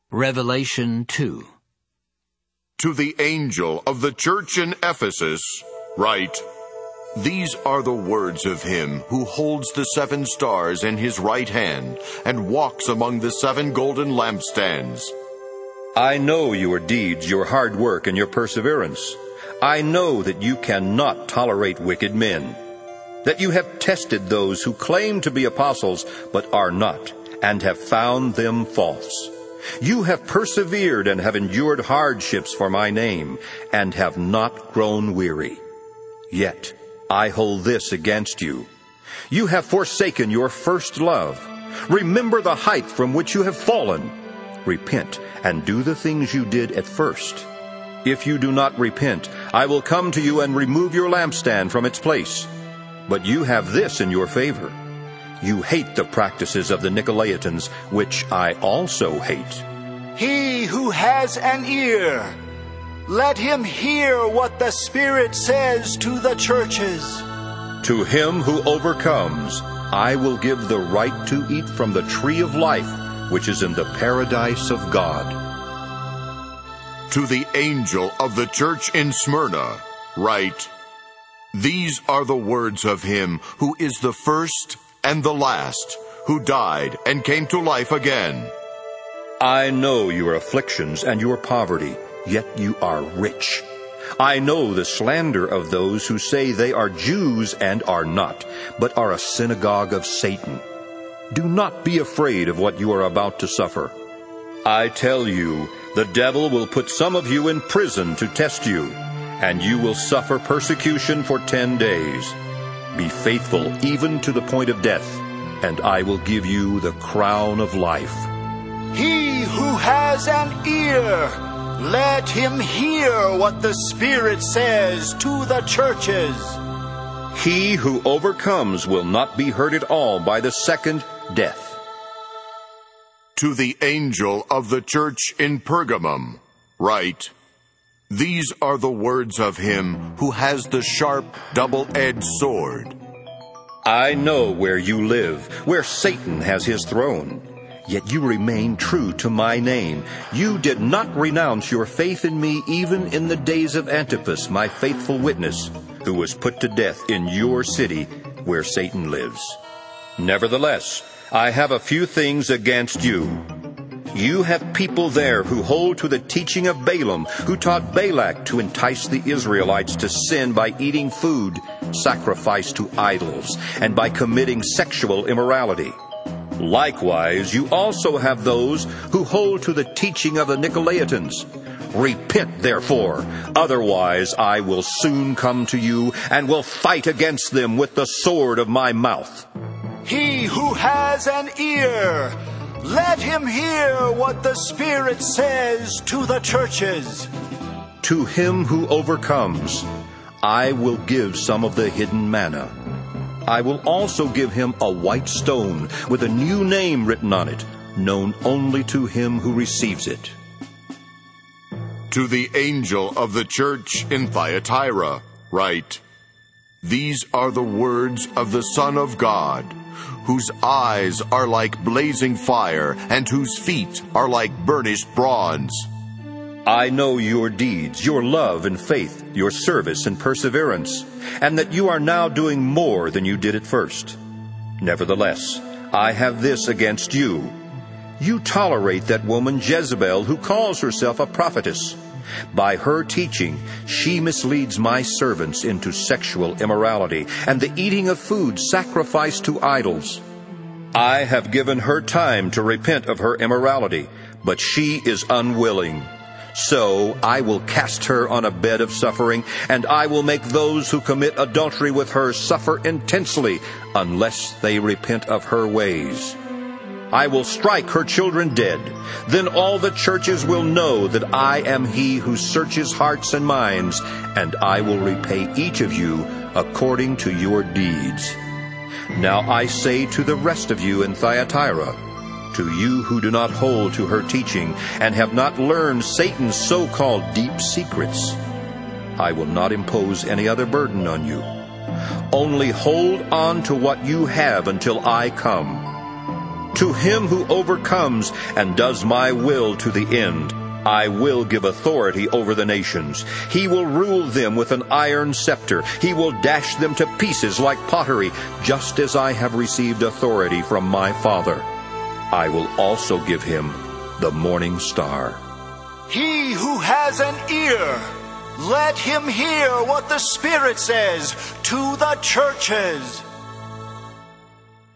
Revelation 2. To the angel of the church in Ephesus, write, These are the words of him who holds the 7 stars in his right hand and walks among the 7 golden lampstands. I know your deeds, your hard work, and your perseverance. I know that you cannot tolerate wicked men, that you have tested those who claim to be apostles but are not, and have found them false. You have persevered and have endured hardships for my name, and have not grown weary. Yet I hold this against you. You have forsaken your first love. Remember the height from which you have fallen. Repent and do the things you did at first. If you do not repent, I will come to you and remove your lampstand from its place. But you have this in your favor. You hate the practices of the Nicolaitans, which I also hate. He who has an ear, let him hear what the Spirit says to the churches. To him who overcomes, I will give the right to eat from the tree of life, which is in the paradise of God. To the angel of the church in Smyrna, write, These are the words of him who is the first and the last, who died and came to life again. I know your afflictions and your poverty, yet you are rich. I know the slander of those who say they are Jews and are not, but are a synagogue of Satan. Do not be afraid of what you are about to suffer. I tell you, the devil will put some of you in prison to test you, and you will suffer persecution for 10 days. Be faithful even to the point of death, and I will give you the crown of life. He who has an ear, let him hear what the Spirit says to the churches. He who overcomes will not be hurt at all by the second death. To the angel of the church in Pergamum, write, These are the words of him who has the sharp, double-edged sword. I know where you live, where Satan has his throne. Yet you remain true to my name. You did not renounce your faith in me even in the days of Antipas, my faithful witness, who was put to death in your city where Satan lives. Nevertheless, I have a few things against you. You have people there who hold to the teaching of Balaam, who taught Balak to entice the Israelites to sin by eating food sacrificed to idols and by committing sexual immorality. Likewise, you also have those who hold to the teaching of the Nicolaitans. Repent, therefore, otherwise I will soon come to you and will fight against them with the sword of my mouth. He who has an ear, let him hear what the Spirit says to the churches. To him who overcomes, I will give some of the hidden manna. I will also give him a white stone with a new name written on it, known only to him who receives it. To the angel of the church in Thyatira, write, These are the words of the Son of God, whose eyes are like blazing fire and whose feet are like burnished bronze. I know your deeds, your love and faith, your service and perseverance, and that you are now doing more than you did at first. Nevertheless, I have this against you. You tolerate that woman Jezebel, who calls herself a prophetess. By her teaching, she misleads my servants into sexual immorality and the eating of food sacrificed to idols. I have given her time to repent of her immorality, but she is unwilling. So I will cast her on a bed of suffering, and I will make those who commit adultery with her suffer intensely, unless they repent of her ways. I will strike her children dead. Then all the churches will know that I am he who searches hearts and minds, and I will repay each of you according to your deeds. Now I say to the rest of you in Thyatira, to you who do not hold to her teaching and have not learned Satan's so-called deep secrets, I will not impose any other burden on you. Only hold on to what you have until I come. To him who overcomes and does my will to the end, I will give authority over the nations. He will rule them with an iron scepter. He will dash them to pieces like pottery, just as I have received authority from my Father. I will also give him the morning star. He who has an ear, let him hear what the Spirit says to the churches.